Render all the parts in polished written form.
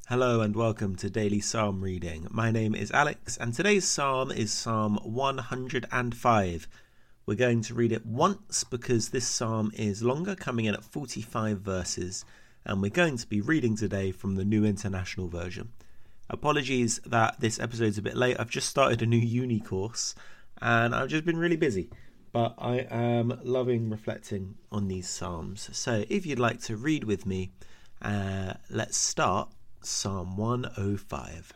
Hello and welcome to Daily Psalm Reading. My name is Alex and today's psalm is Psalm 105. We're going to read it once because this psalm is longer, coming in at 45 verses, and we're going to be reading today from the New International Version. Apologies that this episode's a bit late. I've just started a new uni course and I've just been really busy, but I am loving reflecting on these psalms. So if you'd like to read with me, let's start Psalm 105.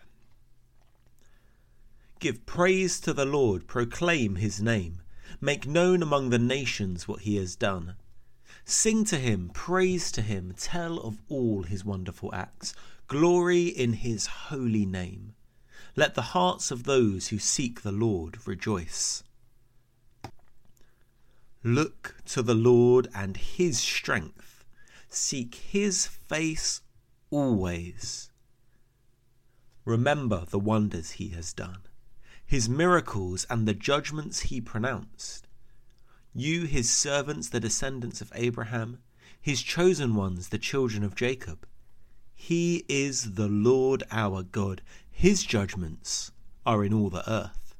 Give praise to the Lord, proclaim his name. Make known among the nations what he has done. Sing to him, praise to him, tell of all his wonderful acts. Glory in his holy name. Let the hearts of those who seek the Lord rejoice. Look to the Lord and his strength. Seek his face always. Remember the wonders he has done, his miracles and the judgments he pronounced. You, his servants, the descendants of Abraham, his chosen ones, the children of Jacob. He is the Lord our God. His judgments are in all the earth.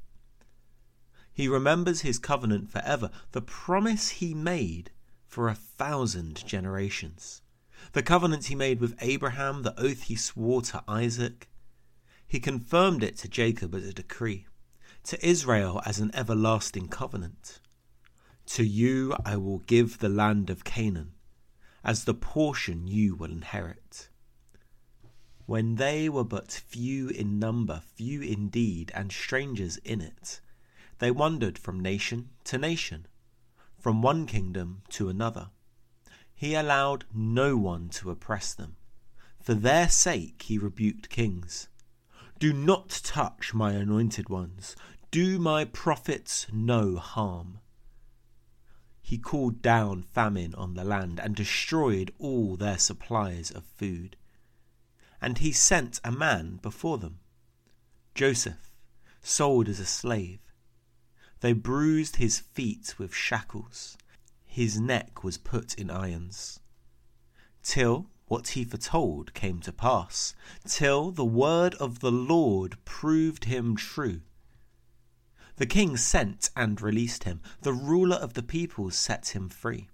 He remembers his covenant forever, the promise he made for 1,000 generations. The covenant he made with Abraham, the oath he swore to Isaac. He confirmed it to Jacob as a decree, to Israel as an everlasting covenant. To you I will give the land of Canaan, as the portion you will inherit. When they were but few in number, few indeed, and strangers in it, they wandered from nation to nation, from one kingdom to another. He allowed no one to oppress them. For their sake he rebuked kings. Do not touch my anointed ones. Do my prophets no harm. He called down famine on the land and destroyed all their supplies of food. And he sent a man before them, Joseph, sold as a slave. They bruised his feet with shackles. His neck was put in irons. Till what he foretold came to pass, till the word of the Lord proved him true. The king sent and released him. The ruler of the peoples set him free.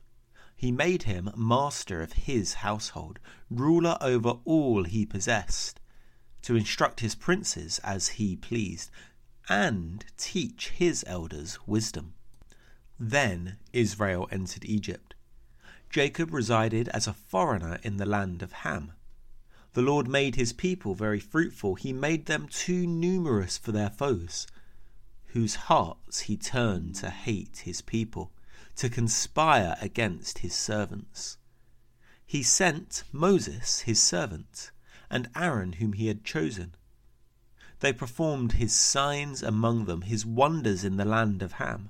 He made him master of his household, ruler over all he possessed, to instruct his princes as he pleased, and teach his elders wisdom. Then Israel entered Egypt. Jacob resided as a foreigner in the land of Ham. The Lord made his people very fruitful. He made them too numerous for their foes, whose hearts he turned to hate his people, to conspire against his servants. He sent Moses, his servant, and Aaron, whom he had chosen. They performed his signs among them, his wonders in the land of Ham.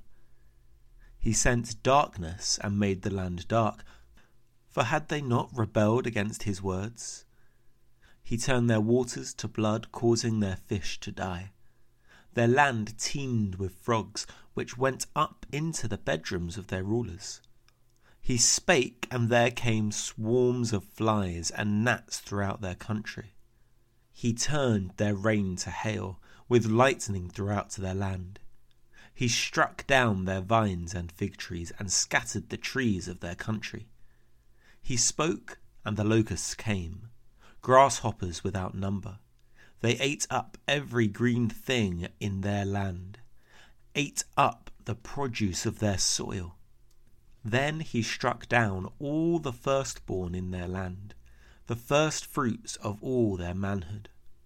He sent darkness and made the land dark, for had they not rebelled against his words? He turned their waters to blood, causing their fish to die. Their land teemed with frogs, which went up into the bedrooms of their rulers. He spake, and there came swarms of flies and gnats throughout their country. He turned their rain to hail, with lightning throughout their land. He struck down their vines and fig trees, and scattered the trees of their country. He spoke, and the locusts came, grasshoppers without number. They ate up every green thing in their land, ate up the produce of their soil. Then he struck down all the firstborn in their land, the first fruits of all their manhood.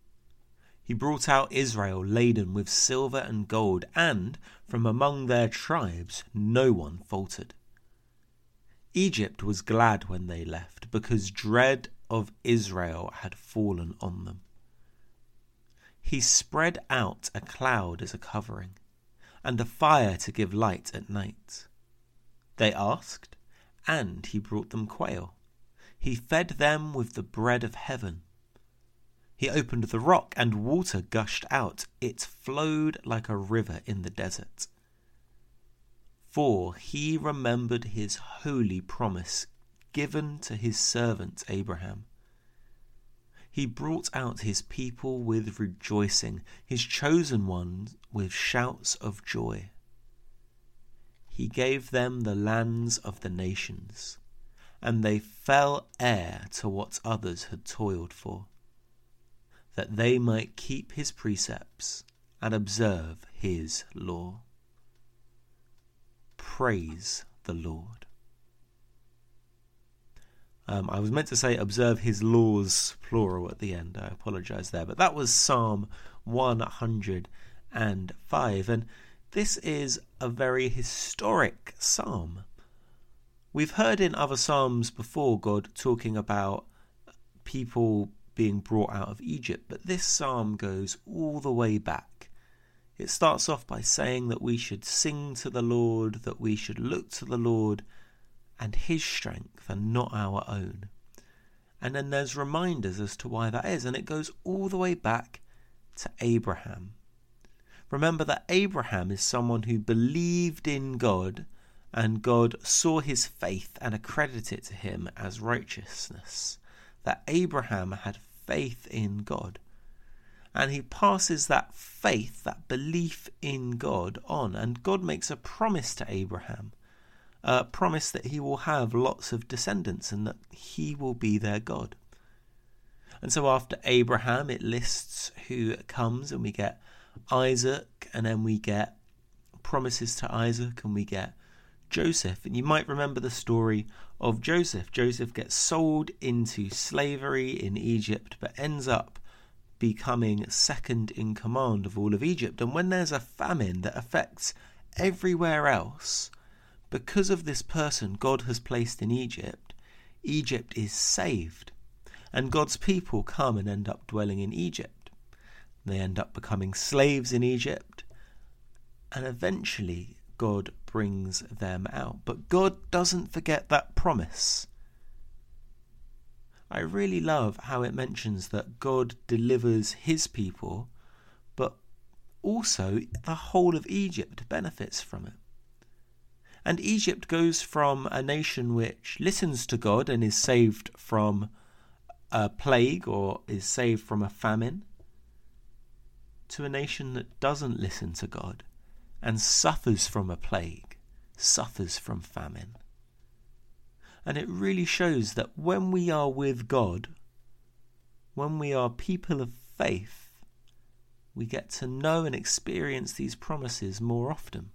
He brought out Israel laden with silver and gold, and from among their tribes no one faltered. Egypt was glad when they left, because dread of Israel had fallen on them. He spread out a cloud as a covering, and a fire to give light at night. They asked, and he brought them quail. He fed them with the bread of heaven. He opened the rock, and water gushed out. It flowed like a river in the desert. For he remembered his holy promise given to his servant Abraham. He brought out his people with rejoicing, his chosen ones with shouts of joy. He gave them the lands of the nations, and they fell heir to what others had toiled for, that they might keep his precepts and observe his law. Praise the Lord. I was meant to say observe his laws, plural, at the end. I apologise there. But that was Psalm 105. And this is a very historic psalm. We've heard in other psalms before God talking about people being brought out of Egypt. But this psalm goes all the way back. It starts off by saying that we should sing to the Lord, that we should look to the Lord and his strength and not our own. And then there's reminders as to why that is, and it goes all the way back to Abraham. Remember that Abraham is someone who believed in God, and God saw his faith and accredited it to him as righteousness. That Abraham had faith in God. And he passes that faith, that belief in God on, and God makes a promise to Abraham. A promise that he will have lots of descendants and that he will be their God. And so after Abraham, it lists who comes, and we get Isaac, and then we get promises to Isaac, and we get Joseph. And you might remember the story of Joseph. Joseph gets sold into slavery in Egypt, but ends up becoming second in command of all of Egypt. And when there's a famine that affects everywhere else, because of this person God has placed in Egypt, Egypt is saved. And God's people come and end up dwelling in Egypt. They end up becoming slaves in Egypt. And eventually God brings them out. But God doesn't forget that promise. I really love how it mentions that God delivers his people, but also the whole of Egypt benefits from it. And Egypt goes from a nation which listens to God and is saved from a plague or is saved from a famine, to a nation that doesn't listen to God and suffers from a plague, suffers from famine. And it really shows that when we are with God, when we are people of faith, we get to know and experience these promises more often.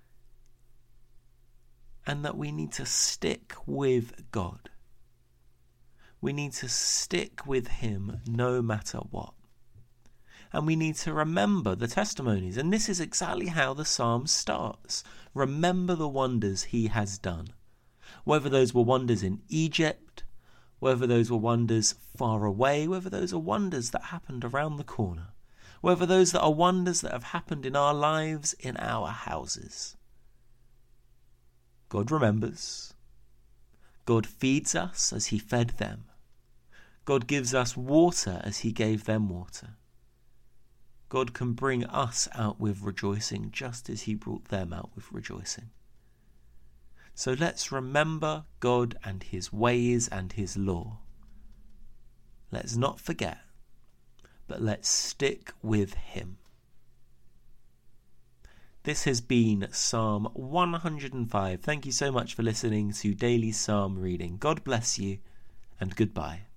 And that we need to stick with God. We need to stick with him no matter what. And we need to remember the testimonies. And this is exactly how the psalm starts. Remember the wonders he has done. Whether those were wonders in Egypt, whether those were wonders far away, whether those are wonders that happened around the corner, whether those that are wonders that have happened in our lives, in our houses. God remembers. God feeds us as he fed them. God gives us water as he gave them water. God can bring us out with rejoicing just as he brought them out with rejoicing. So let's remember God and his ways and his law. Let's not forget, but let's stick with him. This has been Psalm 105. Thank you so much for listening to Daily Psalm Reading. God bless you, and goodbye.